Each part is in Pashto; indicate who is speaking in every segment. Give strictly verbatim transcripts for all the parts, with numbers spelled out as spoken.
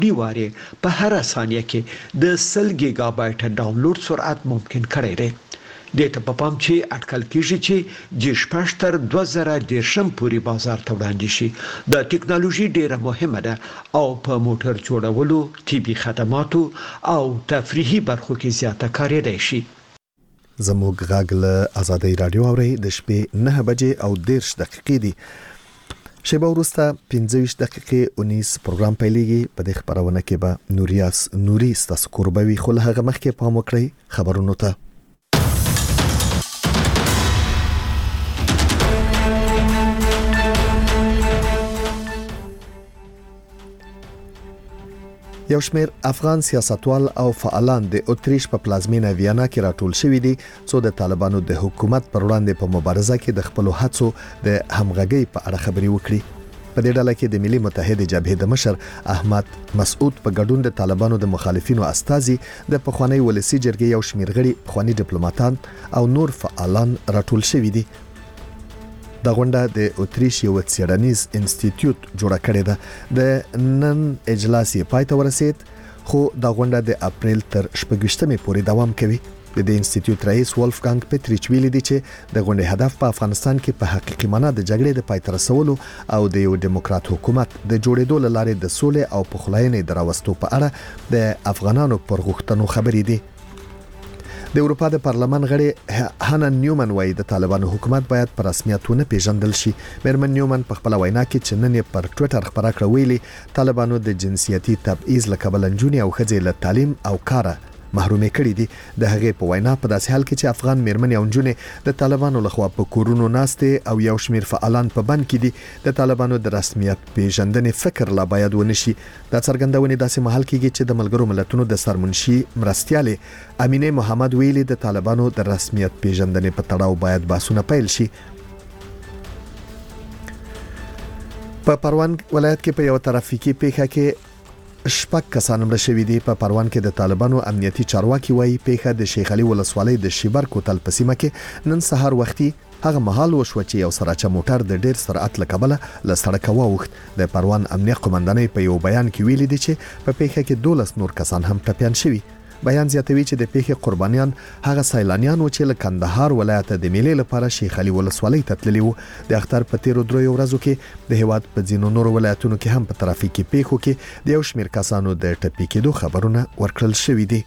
Speaker 1: نیواره په هر ثانیه کې د سل گیگا بایټ ډاونلوډ سرعت ممکن کړی دی. دته په پام چې اټکل کیږي چې د شپږ تر دوه زره دیرشم پورې بازار ته وړاندې شي. د ټکنالوژي ډیره مهمه ده او په موټر جوړولو، طبي خدماتو او تفریحي برخو کې زیاته کارېدای شي.
Speaker 2: زموږ غږ له آزادۍ رادیو اوري د شپې نه بجې او دیرش دقیقې دي. شیبه وروسته پنځه ویشت دقیقې اونیس پروګرام پیلېږي. په دې خبرونه کې به نوریاس نوري ستاسو قربوي خو له هغه مخکې پام وکړئ خبرونو ته. یو شمېر افغان سیاستوال او فعالان د اتریش په پلازمینه ویانا کې راټول شوي دي څو د طالبانو د حکومت پر وړاندې په مبارزه کې د خپل هڅو د همغږي په اړه خبرې وکړي. په دې ډله کې د ملي متحده جبهې د مشر احمد مسعود په ګډون د طالبانو د مخالفینو استازي، د پخوانی ولسی جرګې یو شمېر غړي، پخوانی ډیپلوماټان او نور فعالان راټول شوي دي. د غونډه د اتریش یو څېړنیز انسټیټیوټ جوړ کړی ده. د نن اجلاس یې پای ته ورسید خو د غونډه د اپریل تر شپږویشتمې پورې دوام کوي. د دې انسټیټیوټ رئیس ولفګانګ پټریچ ویلي دی چې د غونډې هدف په افغانستان کې په حقیقي معنا د جګړې د پای ته رسولو او د یو دیموکرات حکومت د جوړېدو لپاره د سولې او پخلاینې دراوستو په اړه د افغانانو پر غوښتنو خبرې دي. د اروپا د پارلمان غړي هانا نیومن وایي د طالبانو حکومت باید په رسمیت ونه پیژندل شي. میرمن نیومن په خپل وینا کې چې نن پر ټوئیټر خبره کړې ویلي طالبانو د جنسیتي تبعیض له کبله نجونې او ښځې له تعلیم او کار محرومې کړې دي. د هغې په وینا په داسې حال کې چې افغان میرمنې او نجونې د طالبانو لخوا په کورونو ناستې او یو شمېر فعالان په بند کې دي، د طالبانو د رسمیت پیژندنې فکر لا باید ونشي. دا څرګندونې داسې مهال کېږي چې د ملګرو ملتونو د سرمنشي مرستیالې امینه محمد ویلي د طالبانو د رسمیت پیژندنې په تړاو باید بحثونه پیل شي. په پروان ولایت کې په یو ترافیکي پیښه کې شپږ کسان مړه شوي دي. په پروان کې د طالبانو امنیتي چارواکي وایي پیښه د شیخ علي ولسوالۍ د شیبر کوتل په سیمه کې نن سهار وختي هغه مهال وشو چې یو سراچه موټر د ډیر سرعت له کبله له سړکه واوښت. د پروان امنیه قومندانۍ په یو بیان کې ویلي دي چې په پیښه کې دولس نور کسان هم ټپیان شوي. بیان زیاتوي چې د پیښې قربانیان هغه سیلانیان و چې له کندهار ولایت د میلې لپاره شیخ علي ولسوالۍ ته تللي وو. د اختر په تیرو دریو ورځو کې د هیواد په ځینو نورو ولایتونو کې هم په ترافیکي پیښو کې د یو شمېر کسانو د ټپي کېدو خبرونه ورکړل شوي دي.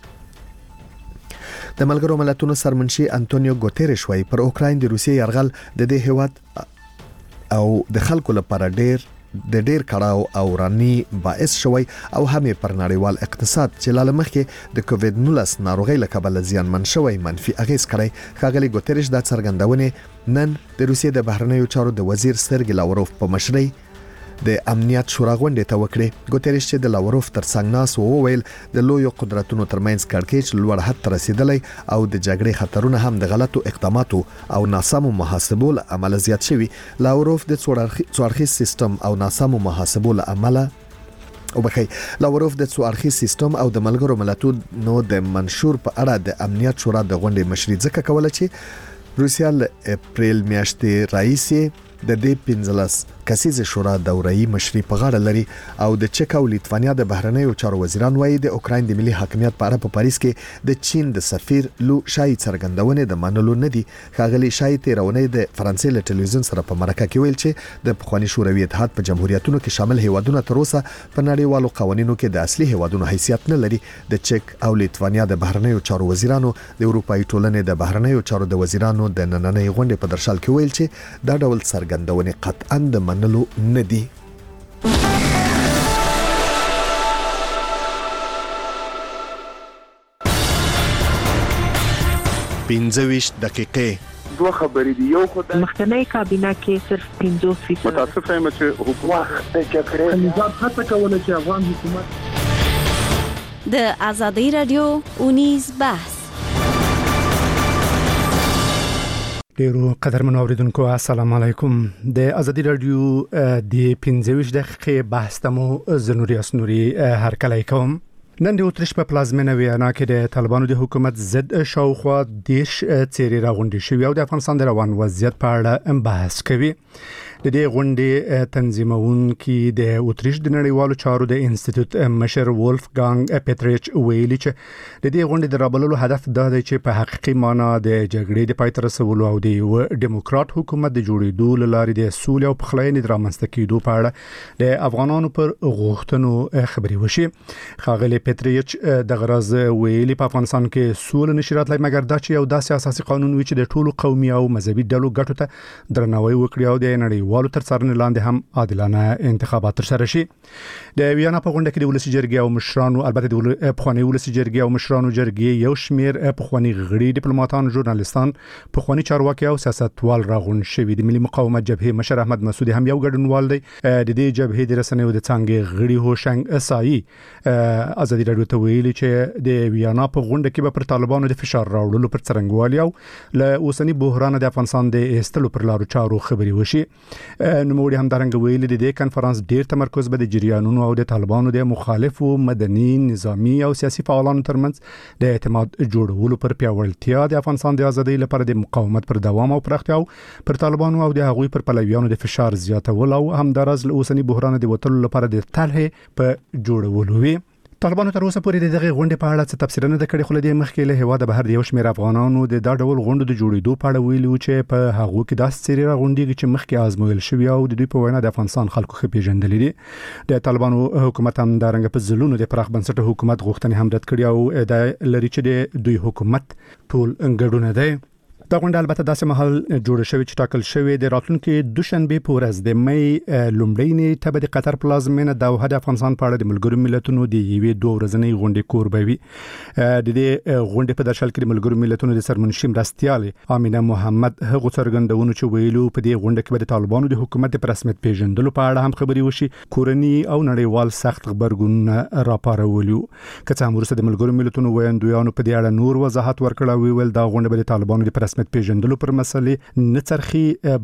Speaker 2: د ملګرو ملتونو سرمنشي انټونیو ګوتيريش وايي پر اوکراین د روسیې یرغل د دې هیواد او د خلکو لپاره ډېر د ډیر کړهو او رانی باعث شوی او هم پر نړیوال اقتصاد چې لاله مخکې د کووید نولس ناروغي له کبله زیانمن شوی منفي اغیز کړی. ښاغلي ګوتيريش دا څرګندونه نن د روسیې د بهرنیو چارو د وزیر سرګي لاوروف په مشرۍ د امنیت شورا غونډې ته وکړي. ګوتيريش چې د لاوروف ترڅنګ ناس وویل د لویو قدرتونو ترمنځ کړکېچ لوړ حد ته رسیدلی او د جګړې خطرونه هم د غلطو اقداماتو او ناسمو محاسبو له امله زیات شوي. لاوروف د څوارخیز سیستم او ناسمو محاسبو له امله او بخي لاوروف د څوارخیز سیستم او د ملګرو ملتونو د منشور په اړه د امنیت شورا د غونډې مشري ځکه کوله چې روسیا له اپریل میاشتې راهیسې د دې پنځلس کسیزه شورا دوره‌ای مشري په غاړه لري او د چک او لیتوانیا د بهرنیو چارو وزیران وایي د اوکراین د ملي حاکمیت په اړه په پاریس کې د چین د سفیر لو شای څرګندونه د منلو نه دي. ښاغلي شای تیرونې د فرانسې له ټلویزیون سره په مرکه کې ویل چې د پخوانی شوروي اتحاد په جمهوریتونو کې شامل هیوادونه تر اوسه په نړیوالو قوانینو کې د اصلي هیوادونو حیثیت نه لري. د چک او لیتوانیا د بهرنیو چارو وزیرانو د اروپאי ټولنې د بهرنیو چارو د وزیرانو د نننۍ غونډې په درشل کې ویل چې دا ډول څرګندونه قطعا د منلو نه دي. پنځه ویشت دقیقې
Speaker 3: دوه خبرې دي. یو خدای
Speaker 4: مخکنی کابینه کې صرف پنځه فیصد
Speaker 3: متاسفه یم چې حکومت د جګړې نظام هڅه کوله چې افغان حکومت
Speaker 5: د آزادۍ رادیو اونیز بحث.
Speaker 6: ډیرو قدرمنو اوریدونکو السلام علیکم. د آزادۍ رادیو د پنځه ویشت دقیقې بحث تمو زنوري اسنوري هر کله کوم. نن د اتریش په پلازمینه ویانا کې د طالبانو د حکومت ضد شاوخوا دیش چیرې راغونډې شوې او د افغانستان د روان وضعیت په اړه بحث کوي. د دې غونډې تنظیمونکي د اوتریش د نړیوالو چارو د انسټیټیوټ مشر وولفګانګ پیټریچ ویلي چې د دې غونډې د رابللو هدف دا دی چې په حقیقي معنی د جګړې د پای ته رسولو او د یو ډیموکرات حکومت د جوړېدو لپاره د سولې او پخلاینې د رامنځته کېدو په اړه د افغانانو پر غوښتنو خبرې وشي. ښاغلی پیټریچ د غرض ویلي په افغانستان کې سولې نشي راتلای مګر دا چې یو داسې اساسي قانون وي چې د ټولو قومي او مذهبي ډلو ګټو ته درناوی وکړي او د نړیوالو والو تر څارنې لاندې هم عادلانه انتخابات ترسره شي. د ویانا په غونډه کې د ولسی جرګې او مشرانو البته د پخوانی ولسی جرګې او مشرانو جرګې یو شمیر پخوانی غړي ډیپلوماټان ژورنالیستان پخوانی چارواکي او سیاستوال راغونډ شوي. د ملي مقاومت جبهې مشر احمد مسعودي هم یو ګډونوال دی. د دې جبهې د رسنیو د څنګه غړي هوشنګ اسایي ازادي راډیو ته ویلي چې د ویانا په غونډه کې به پر طالبانو د فشار راوړلو پر څرنګوالي او له اوسنی بحران د افغانستان د استلو پر لارو چارو خبري وشي. نوموړي هم درنګ ویلي د دې کانفرنس ډیر تمرکز به د جریانونو او د طالبانو د مخالفو مدني نظامی او سیاسي فعالانو ترمنځ د اعتماد جوړولو پر پیاوړتیا د افغانستان د ازادۍ لپاره د مقاومت پر دوام او پراختیا پر طالبانو او د هغوی پر پلویانو د فشار زیاتول او همدارز له اوسنی بحران د وټلو لپاره د طرحې په جوړولو وی. طالبانو تر اوسه پورې د دغه غونډې په اړه څه تفسیر نه کړی خو د مخکې له هوا د بهر د یو شمېر افغانانو د دا ډول غونډو د جوړېدو په اړه ویلي چې په هغه کې داسې سری راغونډېږي چې مخکې آزمویل شوی او د دوی په وینا د افغانستان خلکو ښه پیژندلې دي. د طالبانو حکومت هم د رنګ په ځلونو د پراخ بنسټه حکومت غوښتنې هم رد کړې او د لري چې د دوی حکومت ټول ګډونه دی. دا غونډه البته داسې مهال جوړ شوې چې ټاکل شوې د راتلونکي دوشنبه په ورځ د مې لومړۍ نیټه به د قطر پلازمینه دوحه د افغانستان په اړه د ملګرو ملتونو د یوې دوه ورځنۍ غونډې کوربوي. د دې غونډې په درشل کې د ملګرو ملتونو د سرمنشي مرستیال امینه محمد هغه څرګندونه چې ویلو په دې غونډه کې به د طالبانو د حکومت په رسمیت پیژندلو په اړه هم خبري وشي. کورنی او نړیوال سخت خبرګون راپارولو. که څه هم وروسته د ملګرو ملتونو ویاندویانو په دې اړه نور وضاحت ورکړ او ویل دا غونډه به د طالبانو د رسمیت پیژندلو پر مسلې نڅرخي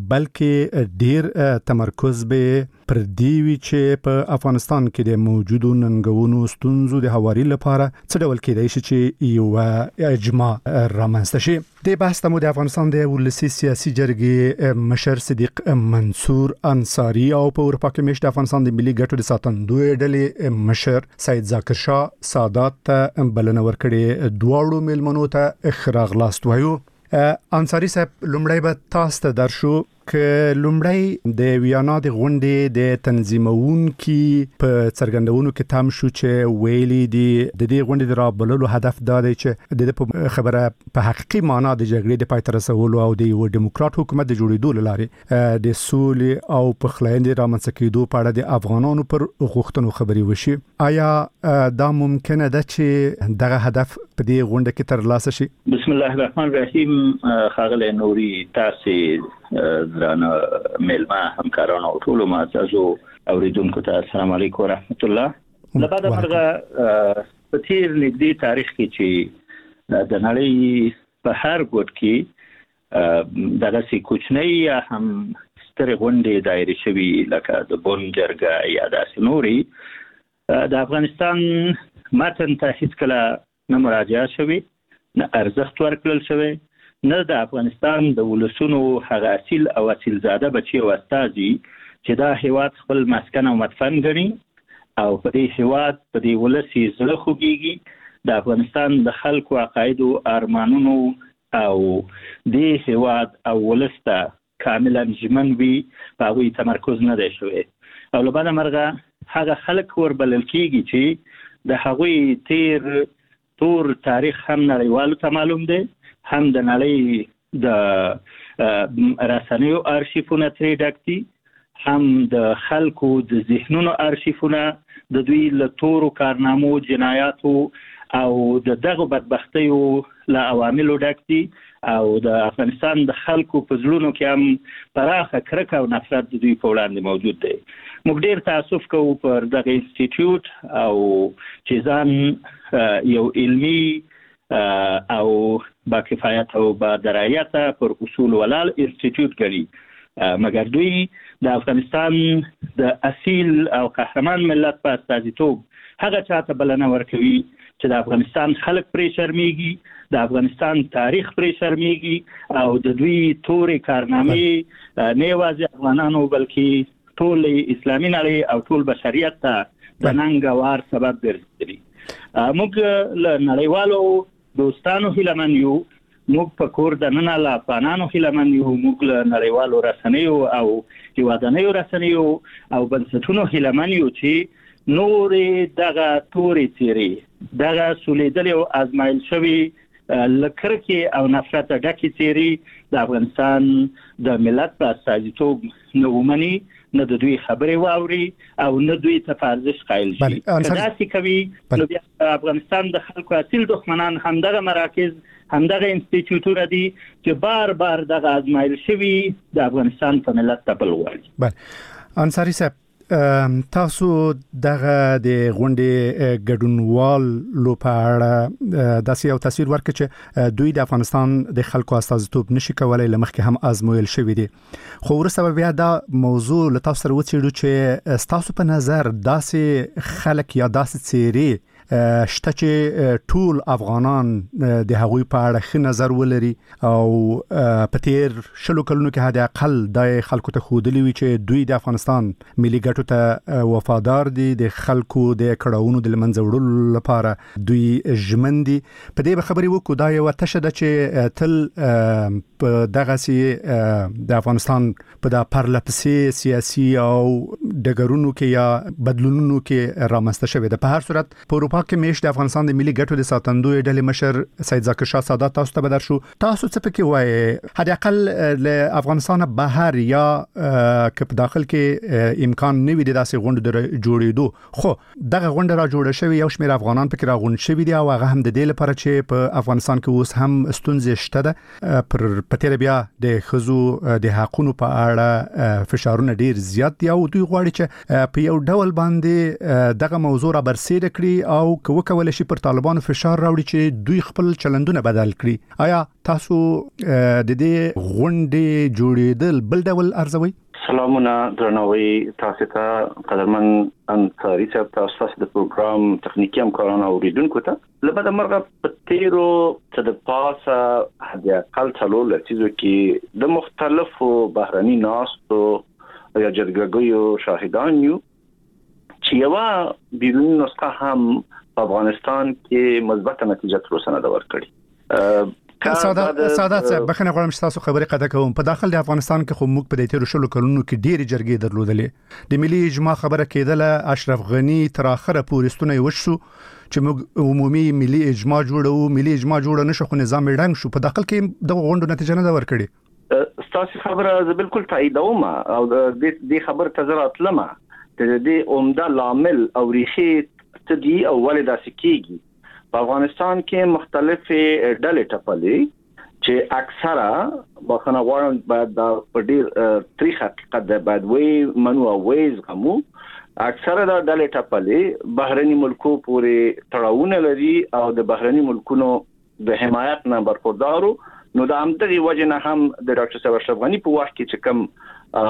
Speaker 6: بلکې ډیر تمرکز به پر دی وی چې په افغانستان کې د موجودو ننګونو ستونزو د حواري لپاره څه ډول کېدای شي چې یو اجماع رامنځته شي. د بحث تمو د افغانستان د ولسی سیاسي جرګې مشر صدیق منصور انصاری او په اروپا کې مشت افغانستان د ملي ګټو د ساتندوی ډلې مشر سید ذاکر شاه سادات ته بلنه ورکړې. دواړو ملمنو ته اخراغلاست وایو. انصاری صاحب لومړی به تاسو ته درشو که لومړی د ویانا د غونډې د تنظیمونکي په څرګندونو کې تم شو چې ویلي دي د دې غونډې د رابللو هدف دا دی چې د خبره په حقیقي معنا د جګړې د پای ته رسولو او د یو ډیموکرات حکومت د جوړېدو لپاره د سولې او پخلاینې رامنځته کېدو په اړه د افغانانو پر غوښتنو خبري وشي. آیا دا ممکنه ده چې دغه هدف په دې غونډه کې ترلاسه شي؟
Speaker 7: بسم الله الرحمن الرحیم. خاغلی نوري تاسو درانه ملما همکارانو او ټولو معززو اوریدونکو ته السلام علیکم ورحمت الله. لبعد مرغه په تیر نږدې تاریخ کې چې د نړۍ په هر ګوټ کې دغه سي کوچنۍ یا هم ستر غونډې دایره شوي لکه د بون جرګه یا داسې نوري د افغانستان متن ته هیڅ کله نه مراجعه شوي نه ارزښت ورکړل شوی نه د افغانستان د ولسونو هغه اصیل او اصیل زاده بچي او استازي چې دا هیواد خپل مسکن او مدفن ګڼي او په دې هیواد په دې ولسي زړه خوږيږي د افغانستان د خلکو عقاید او ارمانونو او دې هیواد او ولسته کاملا ژمن وي په هغوی تمرکز نه دی شوی او له بعده مرغه هغه خلک وربلل کېږي چې د هغوی تیر تور تاریخ هم نړیوالو ته معلوم دی هم د نړۍ د رسنیو ارشیفونه ترې ډک دي هم د خلکو د ذهنونو ارشیفونه د دوی له تورو کارنامو جنایاتو او د دغه بدبختیو له عواملو ډک دي او د افغانستان د خلکو په زړونو کې هم پراخه کرکه او نفرت د دوی په وړاندې موجود دی. موږ ډیر تاسف کوو پر دغه انسټیټیوټ او چې ځان یو علمي او با کفایت او با درایت پر اصول ولال انسټیټیوټ ګڼي مګر دوی د افغانستان د اصیل او قهرمان ملت په استازیتوب هغه چاته بلنه ورکوي چې د افغانستان خلک پرې شرمېږي، د افغانستان تاریخ پرې شرمېږي او د دوی تورې کارنامې نه یوازې افغانانو بلکې ټول اسلامي نړۍ او ټول بشریت ته د ننګوار سبب ګرځي. موږ له نړیوالو دوستانو هیلمن یو، موږ په کور د نن له افغانانو هیلمن یو، موږ له نړیوالو رسنیو او هیوادنیو رسنیو او بنسټونو هیلمن یو چې نورې دغه تورې څیرې، دغه سولیدلې او ازمایل شوي لکرکې او نفرت ډکې څیرې د افغانستان د ملت په استازیتوب نه ومني، نه د دوی خبرې واوري او نه دوی ته ارزښت قایل شي. کداسې کوي نو بیا افغانستان د خلکو اصیل دښمنان همدغه مراکز، همدغه انسټیټیوټونه دي چې بار بار دغه ازمایل شوي د افغانستان په ملت تپل غواړي.
Speaker 6: بله انصاری صاحب، تاسو دغه د غونډې ګډونوال لو په اړه داسې یو تصویر ورکړ چې دوی د افغانستان د خلکو استازیتوب نشي کولای، لمخکې هم آزمویل شوی دي، خو وروسته بیا دا موضوع له تاسو سره وڅېړو چې تاسو په نظر داسې خلک یا داسې څیرې شته چې ټول افغانان د هغوی په اړه ښه نظر ولري او په تیر شلو کلونو کې حد اقل د خلکو ته ښودلي وي چې دوی د افغانستان ملي ګټو ته وفادار دي، د خلکو د کړاوونو د لمنځه وړلو لپاره دوی ژمن دي. په دې به خبرې وکړو، دا یوه تشه ده چې تل په دغسې د افغانستان په د پرلپسې سیاسي او ډګرونو کې یا بدلونونو کې رامنځته شوې ده. په هر صورت په اروپا کې میش د افغانستان د ملي ګټو د ساتندوی ډلې مشر سید ذاکر شاه سادات تاسو ته بدر شو، تاسو څه پکې وایي؟ حد اقل له افغانستان بهر یا که په داخل کې امکان نه وي د داسې غونډو د جوړېدو، خو دغه غونډه را جوړه شوې، یو شمېر افغانان پکې راغونډ شوي دي او هغه هم د دې لپاره چې په افغانستان کې اوس هم ستونزې شته ده. پر په تېره بیا د ښځو د حقونو په اړه فشارونه ډېر زیات دي او دوی غواړي چې په یو ډول باندې دغه موضوع را برسېره کړي او که وکولای شي پر طالبانو فشار راوړي چې دوی خپل چلندونه بدل کړي. آیا تاسو د دې غونډې جوړېدل بل ډول ارزوي؟
Speaker 8: سلامونه درناوي تاسو ته قدرمن انصاری صاحب، تاسو د پروګرام تخنیکی همکاران او اوریدونکو ته لبد مرغه په تیرو څه د پاسه حد اقل څلور لسیزو کې د مختلفو بهرني ناستو یا جرګهګیو شاهدان یو چې یوه بیرونی نسخه هم په افغانستان کې مثبت نتیجه تر اوسه نه ورکړي.
Speaker 6: ساده ساده څه بخنه غواړم چې تاسو خبرې قطع کوم. په داخل د افغانستان کې خو موږ په دې تیر شلو کلونو کې ډېری جرګې درلودلې، د ملي اجماع خبره کېدله، اشرف غنی تر اخره پورې ستونه وشو چې موږ عمومي ملي اجماع جوړو، ملي اجماع جوړ نه شو خو نظام رنګ شو. په داخل کې د غونډو نتیجه نه ورکړي.
Speaker 8: تاسو خبره زه بالکل تاییدوم او د دې خبر تزرات لمه د دې عمده لامل او ریښې تدي او ولدا سکیږي. په افغانستان کې مختلفې ډلې ټپلې چې اکثره بخنه غواړم بعد د پډیر تاریخ حقیقت د بعد وی منو او ویز غمو اکثره د ډلې ټپلې بهرني ملکو پورې تړاونه لري او د بهرني ملکونو د حمایت نه برخوردارو. نو د همدغه وجه نه هم د ډاکټر صاحب اشرف غنی په وخت کې چې کوم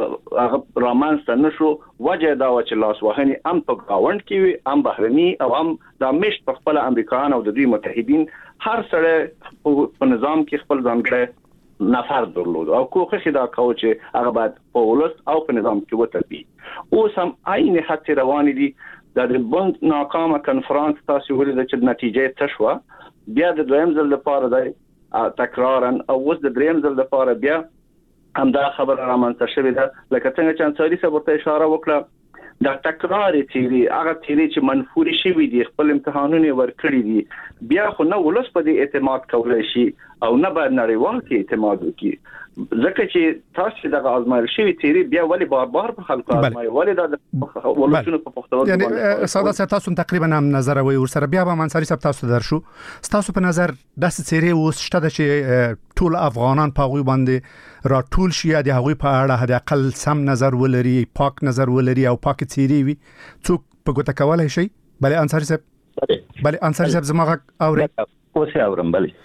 Speaker 8: هغه رامنځته نشو، وجه دا و چې لاس وهني هم په گاوند کې وي، هم بهرني او هم د مشت په خپل امریکایان او د دوی متحدین هر سره په نظام کې خپل ځانګړی نفر درلود او کوخه دا کاوه چې هغه بعد په ولست او په نظام کې وتربي. اوس هم عین حتی روان دي د بند ناکامه کنفرانس تاسو ولید چې نتیجه تشوه، بیا د دویم ځل لپاره د تکرارا او اوس د دریم ځل لپاره بیا هم دا خبره رامنځته شوې ده. لکه څنګه چې انصاری صاحب ورته اشاره وکړه، دا تکرار تیری هغه تیری چې منفوري شوی دي، خپل امتحانونه ورکړي دي، بیا خو نه ولس په دې اعتماد کولای شي او نه به نړیوال کې اعتماد وکړي. ځکه چې تاسو دغه آزمایل شوی تیری بیا ولی بار بار په خلکو آزمایي ولی دا ولسونو په پښتو
Speaker 6: یعنی ساده څه تاسو تقریبا هم نظر وي ورسره بیا به منصری صاحب تاسو درشو تاسو په نظر داسې تیری اوس شته چې ټول افغانان په غوي باندې را ټول شي د هغوی په اړه د اقل سم نظر ولري، پاک نظر ولري او پاک تیری وي، څوک په ګوته کولای شي؟ بله انصاری صاحب، بله انصاری صاحب زما غږ اوري؟
Speaker 7: اوس اورم. بله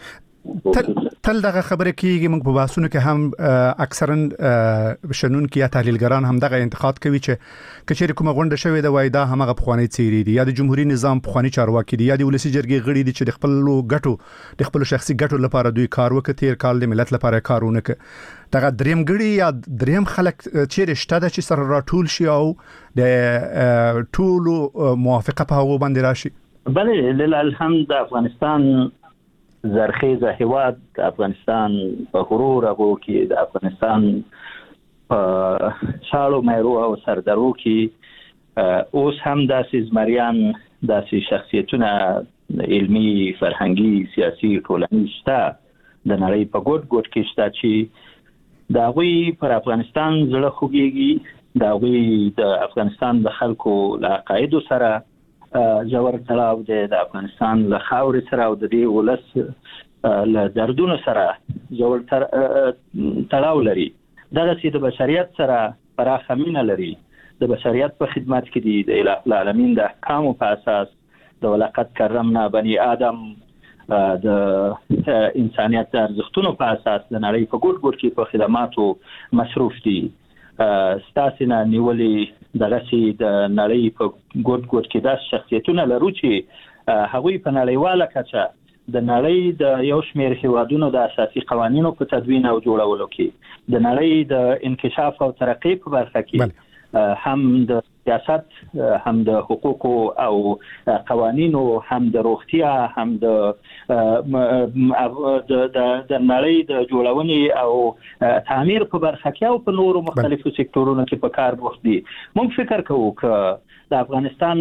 Speaker 6: تل دغه خبره کیږي موږ په باسونو کې هم اکثرا شنون کې یا تحلیلګران هم دغه انتقاد کوي چې کچېری کومه غونډه شوې ده وای دا همغه پخوانی چیرې دي یا د جمهوریت نظام پخوانی چارواکي دي یا د ولسی جرګې غړي دي چې د خپل ګټو د خپل شخصي ګټو لپاره دوی کار وکړي تیر کال د ملت لپاره کارونه کوي دغه دریم غړي یا دریم خلک چیرې شته چې سره راټول شي او د ټول موافقه په هغه باندې راشي.
Speaker 7: بله لله الحمد افغانستان زرخیز هیواد افغانستان په غرور هغه کې د افغانستان په شالو مېرو او سردارو کې اوس هم داسې زمریان داسې شخصیتونه علمی فرهنګي سیاسي ټولنیز شته د نړۍ په ګوټ ګوټ کې شته چې دا غوي پر افغانستان زړه خوږيږي دا غوي د افغانستان د خلکو له عقاید سره جوړ تړاو د افغانستان له خاور سره او د دې ولس له دردونو سره جوړ تړاو لري دا د بشریت سره پراخه مینه لري د بشریت په خدمت کې دي د الٰه العالمین د احکام په اساس د ولقد کرمنا بني آدم د انسانیت ارزښتونو په اساس د نړۍ په ګوټ ګوټ کې په خدماتو مصروف دي ستاسو نه نیولې دغه سي د نړۍ په ګوټ ګوټ کې د شخصیتونو لرو چې هغوی په نړیواله کچه د نړۍ د یو شمېر هیوادونو د اساسي قوانینو په تدوین او جوړولو کې د نړۍ د انکشاف او ترقۍ په برخه کې هم د سیاست هم د حقوق او قوانینو هم د روغتیا هم د د نړۍ د جوړونې او تعمیر په برخه کې او په نورو مختلفو سکتورونو کې په کار بوخت دي. موږ فکر کوو چې د افغانستان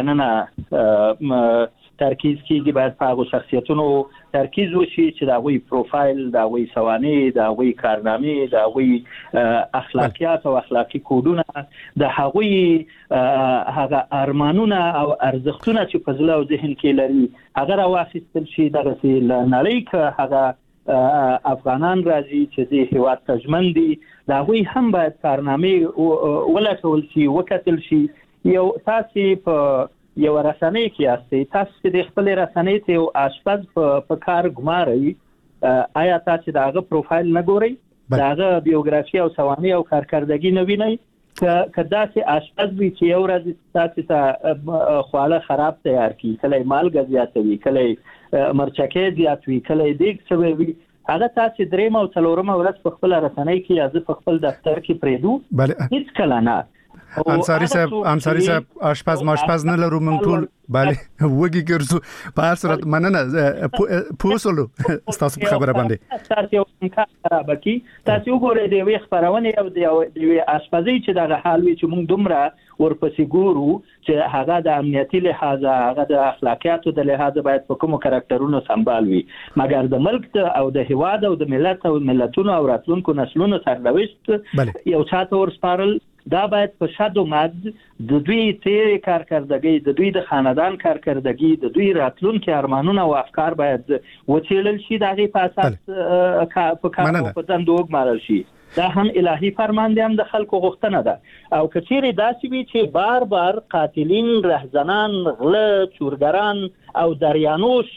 Speaker 7: دننه ترکیز کیږي باید په هغه شخصیتونو ترکیز وشي چې دا غوي پروفایل دا غوي سوانه دا غوي کارنامې دا غوي اخلاقیات او اخلاقی کودونه د هغوی هغه ارمانونه او ارزښتونه چې په ځل او ذهن کې لري هغه راوخیستل شي دغه نړۍ کې هغه افغانان راځي چې د هیواد تجمن دي دا غوي هم باید کارنامې ولټول شي وکتل شي. یو تاسو په یو رسنۍ کې یاستئ تاسو د خپل رسنۍ ته او آشپز په کار ګمارئ آیا تاسو داغه پروفایل نه ګورئ داغه بیوګرافي او سوانح او کارکردګي نه وینئ که داسې آشپز وي چې یو ورځ تاسو ته خواړه خراب تیار کړي کله مالګه زیاتوي کله مرچکې زیات وي کله دیګ سوي وي هغه تاسو دریم او څلورم ورځ په خپل رسنۍ کې یا په خپل دفتر کې پریدو هیڅ کله نه
Speaker 6: انصاری صاحب انصاری صاحب آشپز ماشپز نه لرو موږ ټول bale وګي ګرځو په هر صورت مننه پوسولو تاسو په خبره باندې
Speaker 7: تاسو یو کار خراب کی تاسو وګورئ د وی خبرونه او د وی آشپزي چې دغه حال وی چې موږ دومره ورپسې ګورو چې هغه د امنیتي لحاظ هغه د اخلاقیاتو د لحاظ باید په کومو کاراکټرونو سمبال وي مګر د ملک او د هواد او د ملت او ملتونو او راتلونکو نسلونو سرنوشت یو چاته ورسپارل دا باید په شادو مد د دوی تیر کارکردګي د دوی د خاندان کارکردګي د دوی راتلونکو ارمانونه او افکار باید وڅېړل شي دغه په اساس په کار په دندو وګمارل شي دا هم الهي فرمان دی هم د خلکو غوښتنه ده او کچېری داسې وي چې بار بار قاتلین رهزنان غله چورګران او دریانوش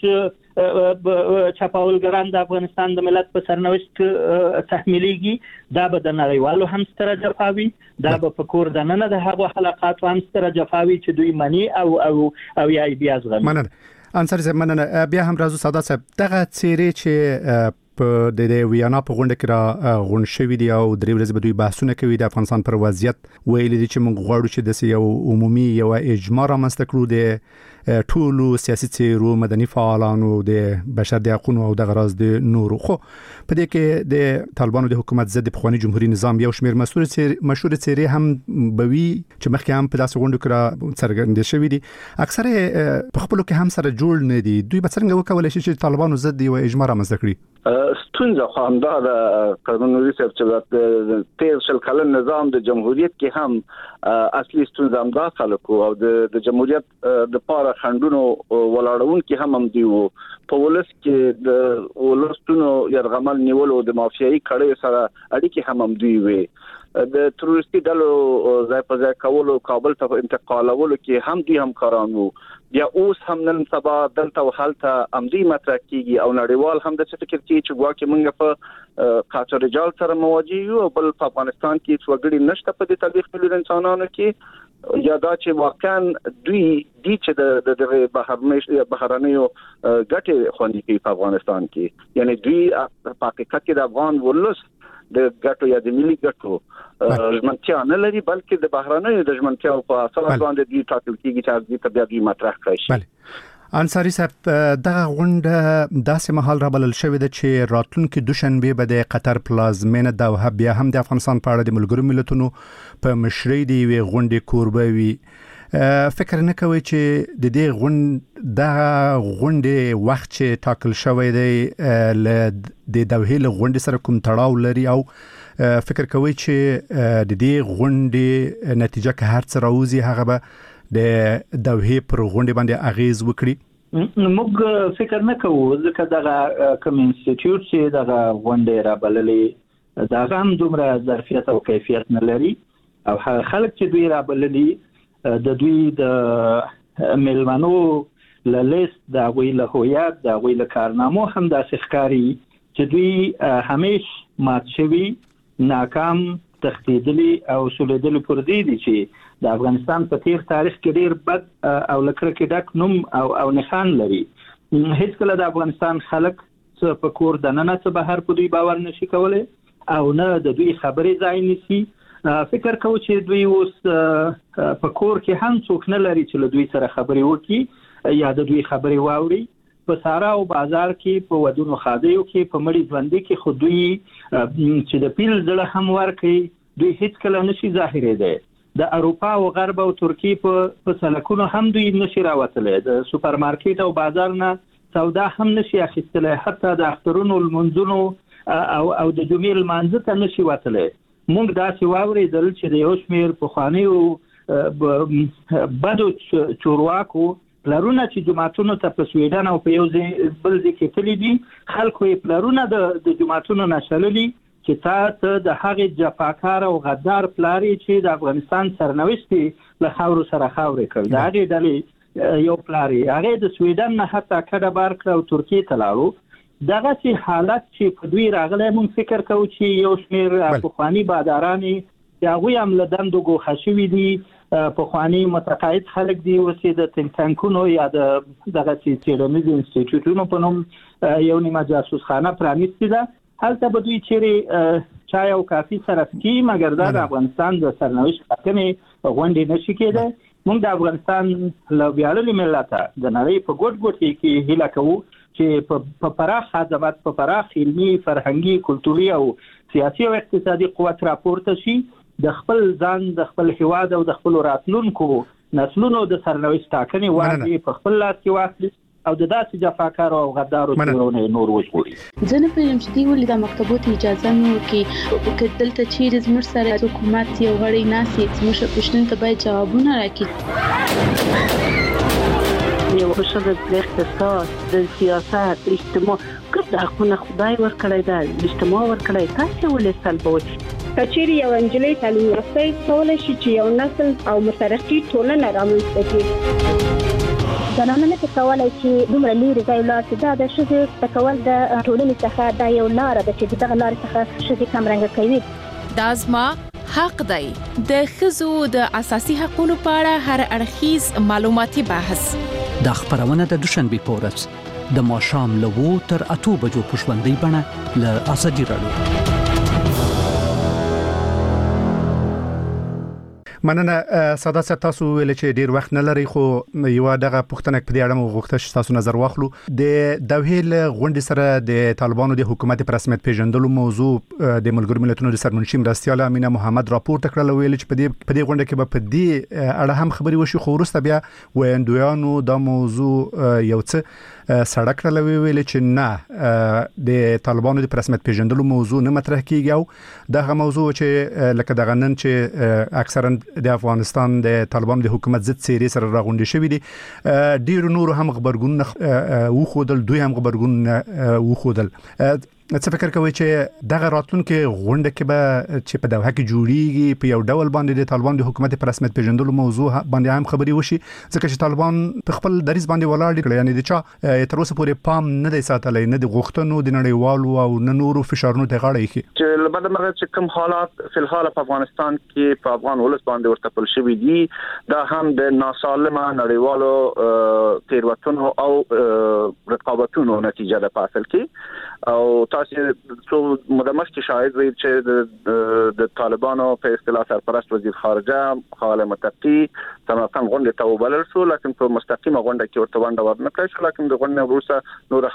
Speaker 7: چاپاولګران د افغانستان د ملت په سرنوشت تحمیلېږي دا به د نړیوالو هم ستره جفاوي دا به په کور دننه د هغو حلقاتو هم ستره جفاوي چې دوی مني او او او یا بیا زغمي.
Speaker 6: مننه انصاری صاحب مننه بیا هم راځو ساده صاحب دغه څیرې چې په د ویانا په غونډه کې را غونډ شوې دي او درې ورځې به دوی بحثونه کوي د افغانستان پر وضعیت ویل دي چې موږ غواړو چې د یو عمومي یو اجماع رامنځته کړو د ټولو سیاسي څیرو مدني فعالانو د بشر د حقوقو او د غراض د نورو خو په دې کې د طالبانو د حکومت ضد پخوانی جمهوریت نظام یو شمېر مشهور مشهور څیرې هم بوي چې مخکې هم په داسې غونډو کې را څرګند شوي دي اکثره په خپلو کې هم سره جوړ نه دي دوی به څنګه وکولای شي چې طالبانو ضد یو اجماع رامنځته کړي.
Speaker 8: ستونزه خو همدا د قانوني سیاست چې تیر شل کلن نظام د جمهوریت کې هم اصلي ستونزه همدا خلکو او د جمهوریت د پاره خندونو ولاړون کې هم هم دی وو په ولس کې د ولستونو يرغمل نیولو د مافیایي کړي سره اړیکې هم هم دی وي د تروریستي ډلو ځای په ځای کولو کابل ته انتقالولو کې هم دي همکاران وو بیا اوس هم نن سبا دلته وحالته امدی مطرح کیږي او نړیوال هم د څه فکر کوي چې ګواکې موږ په قاچاق رجال سره مواجه یو او بل په افغانستان کې څو غړي نشته په دې تاریخ ملي انسانانو کې یا دا چې واقعا دوی د چې د بهرنۍ بهرنیو ګټې خوندي کوي په افغانستان کې یعنی دوی په حقیقت کې د افغان ولس د ګټو یا د ملي ګټو ژمنتیا نه لري بلکې د بهرنیو د ژمنتیا په اساس باندې دوی ټاکل کیږي چې د طبيعي مطرح کړي شي
Speaker 6: انصاری صاحب دغه غونډه داسې مهال را بلل شوې ده چې راتلونکي دوشنبه به د قطر پلازمینه دوحه بیا هم د افغانستان په اړه د ملګرو ملتونو په مشرۍ دی وی غونډه کوربه وي فکر نه کوي چې د دې غونډ د غونډې وخت چې ټاکل شوی دی د دوحې له غونډې سره کوم تړاو لري او فکر کوي چې د دې غونډې نتیجه که هر څه راوځي هغه به د دوحې پر غونډې باندې اغیز وکړي
Speaker 7: موږ فکر نه کوو ځکه دغه کوم انسټیټیوټ چې دغه غونډې را بللې دا هم دومره ظرفیت او کیفیت نه لري او خلک چې دوی را بللي د دوی د ملمنو له لیست د غوی له هویت د غوی له کارنامو هم د ښکاری چې دوی همیش مات شوی ناکام تختیدلی او سولیدلی پر دی دي چې د افغانستان په تیر تاریخ کې ډیر بد او لکه کې ډک نوم او او نښان لري هیڅ کله د افغانستان خلک څه په کور د نن څه بهر په دوی باور نشي کولای او نه د دوی خبرې ځای نشي فکر کوم چې دوی اوس په کور کې هم څوک نه لري چې له دوی سره خبرې وکړي یا د دوی خبرې واوري په سارا او بازار کې په ودونو خادیو کې په مړي ژوندۍ کې خو دوی چې د پیل زړه هم ورکي دوی هیڅ کله نشي ظاهرې ده د اروپا او غرب او ترکیه په په سلکونو هم دوی نشي راوتلې د سوپر مارکیټ او بازار نه سودا هم نشي اخیستلې حتی د اخترونو المنځونو او او د جمعې المانځ ته نشي وتلې موږ دا چې واورېدل چې د یو شمېر پخوانیو بدو چورواکو پلرونه چې جماعتونو ته په سویډن او په یو بل ځای کې تللي دي خلکو یې پلرونه د جماعتونو نشللي چې تاسو د هغې جفاکار او غدار پلاري چې د افغانستان سرنوشت له خاورو سره خاورې کړ د هغې ډلې یو پلاري هغې د سویډن نه حتی کډه بار کړ او ترکیې ته لاړو دغه چې حالت چې په دوی راغلی مونږ فکر کوو چې یو شمېر پخواني بادارانې چې هغوی هم له دندو ګوښه شوي دي پخواني متقاعد خلک دي اوس یې د تنک تانکونو یا د دغه څېړنیزو انسټیټیوټونو په نوم یو نیمه جاسوسخانه پرانیستې ده هلته به دوی چیرې چای او کافي صرف کړي مګر دا د افغانستان د سرنوشت ټاکنې غونډې نشي کېدی موږ د افغانستان له ویاړلي ملته د نړۍ په ګوټ ګوټ کې هیله کوو چې په پراخ خدمات په پراخ علمي فرهنګي کلتوري او سیاسي او اقتصادي قوت راپورته شي د خپل ځان د خپل هیواد او د خپل راتلونکو نسلونو د سرنوشت ټاکنې واجب په خپل لاس کې واخلي او د داسې جفاکارو او غدارو څورونه نور وژغوري
Speaker 9: ځنه په یمشتي ولې د مکتبونو اجازه نو کې کدلته چیرې زموږ سره حکومت یو غړي ناسي زموږ پښتون ته باید جوابونه راکړي
Speaker 4: یو بشر د اقتصاد د سیاست اجتماع کړه د خپل خدای ورکړی دا اجتماع ورکړی تاسو ولې سلبوي
Speaker 10: کچېری یو انجلۍ تعلیم یافته کولای شي چې یو نسل او مترقي ټولنه رامنځته کړي
Speaker 11: زنانه نه کولای چې دومره لري ځای لاس دا د شذ تکول د ټولنې څخه دا یو لار ده چې دغه لار څخه شذ کم رنګ کوي
Speaker 5: دا زما حق دی د خزو د اساسي حقوقو په اړه هر اړخیز معلوماتي بحث
Speaker 12: د خبرونه د دوشنبه پورس د ماشام لوو تر اتو بجو پښوندې بڼه ل اسدی راډیو
Speaker 6: مننه ساده ست تاسو ویل چې ډیر وخت نه لري خو یو دغه پښتنک په دې اړه مو غوښتل چې تاسو نظر واخلو د دوحې غونډې سره د طالبانو د حکومت پر رسمیت پیژندلو موضوع د ملګرو ملتونو د سرمنشي مرستيال امینه محمد راپور تکړه ویل چې په دې په دې غونډه کې به په دې اړه هم خبري وشي خو وروسته بیا ویندویانو د موضوع یو څه سړک را لوي ویل چې نه د طالبانو د رسمیت پیژندلو موضوع نه مطرح کیږي او دغه موضوع چې لکه دغه نن چې اکثرا د افغانستان د طالبانو د حکومت ضد سیري سره راغونډي شوې دي ډیر نور هم خبرګون و خودل دوی هم خبرګون و خودل څه فکر کوي چې دغه راتلونکي غونډه کې به چې په دوحه کې جوړیږي په یو ډول باندې د طالبان د حکومت پر رسمیت پیژندلو موضوع باندې هم خبري وشي ځکه چې طالبان په خپل دریځ باندې ولاړ دي یعنی د چا تر اوسه پورې پام نه دی ساتلی نه د غوښتنو د نړیوالو او نه نورو فشارونو ته غاړه ایښي
Speaker 8: چې لبد مغه چې کوم حالات په الحال په افغانستان کې په افغان ولس باندې ورته پل شوی دي دا هم د ناسالمه نړیوالو تیروتنو او رقابتونو نتیجه ده په اصل کې او تاسو څو مدمش کې شاهد وي چې د طالبانو په اصطلاح سرپرست وزیر خارجه خالد متقی سمارقند غونډه ته وبلل شو لکه په مستقیمه غونډه کې ورته ونډه ورنکړل شو لکه د غونډې وروسته نور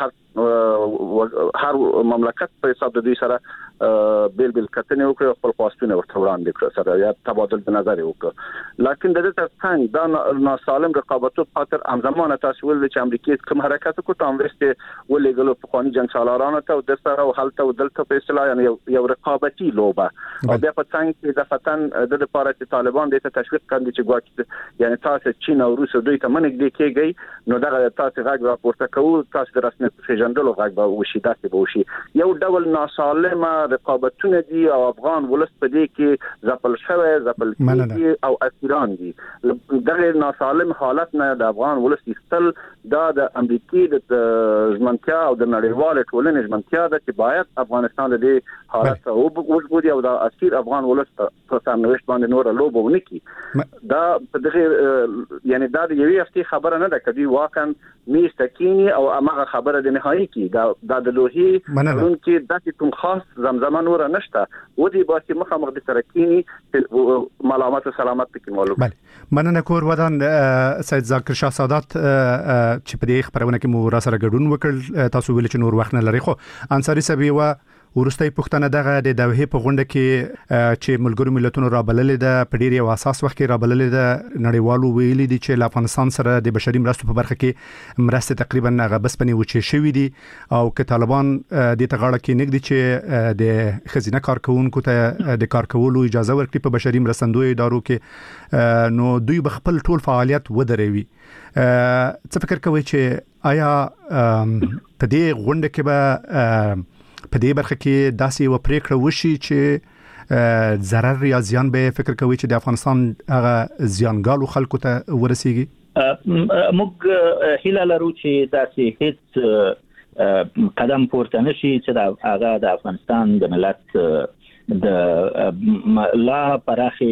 Speaker 8: هر هر مملکت په حساب د دوی سره بیل بیل کتنې وکړي خپل خواستونه ورته وړاندې کړل سره یا تبادل د نظر وکړي لکه د دې ترڅنګ دا ناسالم رقابتو په خاطر همزمان تاسو ول چې امریکا کوم حرکت وکړ ته امریکا ولېګلو په قانوني جنگ سالارانو ته د سره او حالت او دلته په اصطلاح یعنی یو رقابتي لوبه او بیا په څنګه کې د فتن د لپاره چې طالبان د تشویق کړي چې ګواکې یعنی تاسو چین او روس دوی ته منګ دي کېږي نو دا تاسو غږ راپورته کوو تاسو د رسمیت پیژندلو غږ به وشي داسې به وشي یو ډول ناسالمه رقابتونه دي او افغان ولس په دې کې ځپل شوی ځپل کېږي او اسیران دي دغه ناسالم حالت نه د افغان ولس استل دا د امریکای د ځمنتیا او د نړیوال ټولنې ځمنتیا ده چې باید افغانستان د دې حالت او وګوري او د اسیر افغان ولس په سرنوشت باندې نور لوبه ونکي دا په دغه یعنی دا د یوې هفتې خبره نه ده کدي واقعا میستکینی او هغه خبره د نهایی کې دا د لوهي قانون کې د کوم خاص زمزمه نور نشته و دې باسي مخامخ د سرکینی ملامت او سلامت کې معلومه
Speaker 6: بله مننه کور ودان سید ذاکر شاه سادات چې په دې خبرونه کې مو را سره ګډون وکړ تاسو ویل چې نور وخت نه لري خو انصاری صاحب و ورستۍ پښتنه دغه د دوحې په غونډه کې چې ملګرو ملتونو را بللې ده په ډیر یو اساس وخت کې را بللې ده نړیوالو ویلي دي چې افغانستان سره د بشري مرستو په برخه کې مرسته تقریبا هغه بس پني وچې شوې دي او که طالبان د تغاړه کې نګدي چې د خزینه کارکونکو ته د کار کولو اجازه ورکړي په بشري مرستندوی ادارو کې نو دوی بخپل ټول فعالیت ودروي څه فکر کوي چې آیا په دې غونډه کې به په دې برخه کې داسې و پریکړه وشي چې ضرر یا زیان به فکر کوي چې د افغانستان هغه زیانګالو خلکو ته ورسیږي
Speaker 7: موږ هیله لرو چې داسې هیڅ قدم پورته نشي چې د هغه د افغانستان د ملت د لا پراخي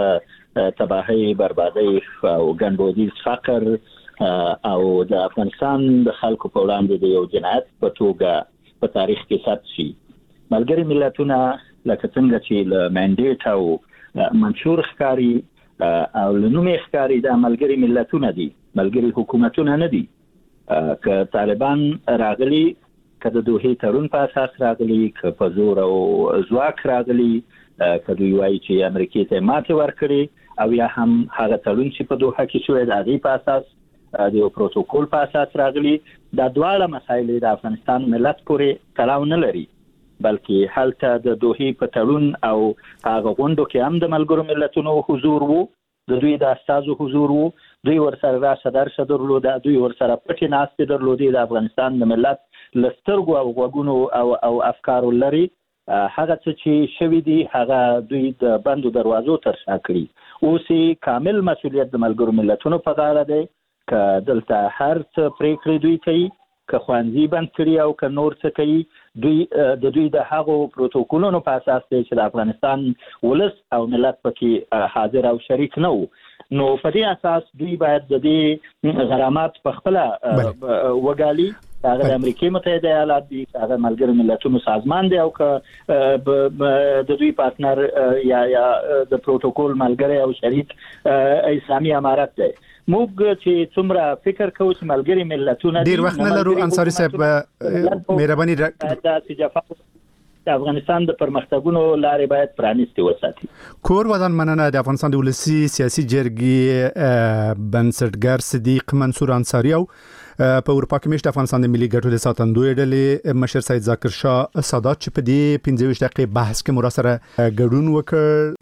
Speaker 7: تباہي بربادي او ګنډودیز فقر او د افغانستان د خلکو په وړاندې د یو جنایت په توګه په تاریخ کې ثبت شي ملګری ملتونه لکه څنګه چې له منډیټ او منشور ښکاری او لنومې ښکاری د ملګری ملتونه دي ملګری حکومتونه نه دي که طالبان راغلي که د دوحې تړون په اساس راغلي که په زور او ځواک راغلي که دوی وایي چې امریکا ته ماته ورکړي او یا هم هغه تړون چې په دوحه کې شوی د هغې په اساس د یو پروتوکول په اساس راغلي دا دواړه مسایل د افغانستان ملت پورې تړاو نه لري بلکې هلته د دوحې په تړون او هغه غونډو کې هم د ملګرو ملتونو حضور وو د دوی د استازو حضور وو دوی ورسره راشه درشه درلود دوی ورسره پټې ناستې درلودې د افغانستان د ملت لسترګو او غوږونو او او افکارو لري هغه څه چې شوي دي هغه دوی د بندو دروازو ترشا کړي اوس کامل مسؤلیت د ملګرو ملتونو په غاړه دی که دلته هر څه پریکړې دوی کوي که خوانځي بند کړي او که نور څه کوي دوی د دوی د هغو پروتوکولونو په اساس دی چې د افغانستان ولس او ملت پکې حاضر او شریک نه وو نو په دې اساس دوی باید د دې غرامات په خپل وګالي هغه د امریکای متحده ایالات دي هغه ملګرو ملتونو سازمان دی او که د دوی پارتنر یا یا د پروتوکول ملګری او شریک اسلامي امارات دی موږ چې څومره فکر کوو چې ملګری ملتونه
Speaker 6: ډیر وخت نه لرو انصاری صاحب مهرباني
Speaker 7: د جفا د افغانستان د پرمختګونو لارې باید پرانیستي وساتي
Speaker 6: کور ودان مننه د افغانستان د ولسی سیاسي جرګې بنسټګر صدیق منصور انصاری او په اروپا کې مشت افغانستان د ملي ګټو د ساتندوی ډلې مشر سید ذاکر شاه سادات چې په دې پنځه ویشت دقیقې بحث کې مراسره ګډون وکړ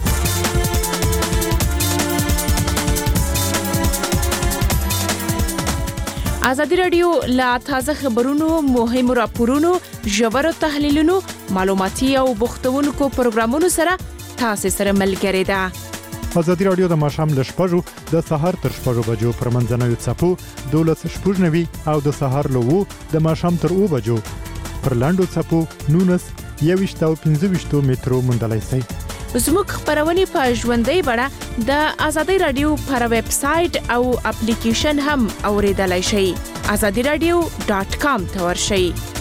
Speaker 5: ازادي رادیو لا تازه خبرونو، مهمو راپورونو، ژورو تحلیلونو، معلوماتي او بوختونکو پروګرامونو سره تاسو سره ملګری ده.
Speaker 13: ازادي رادیو د ماشام ل شپږو د سهار تر شپږو بجو پر منځنوي چپو دولس شپږنوي او د سهار له وو د ماشام تر او بجو پر لاندو چپو نونس یويشت او پنځه مترو مندلای سي.
Speaker 5: زموږ خبرونه په ژوندۍ بڼه د ازادي رادیو پر ویب سټ او اپلیکیشن هم اوریدلای شئ. azadi radio dot com ته ورشئ.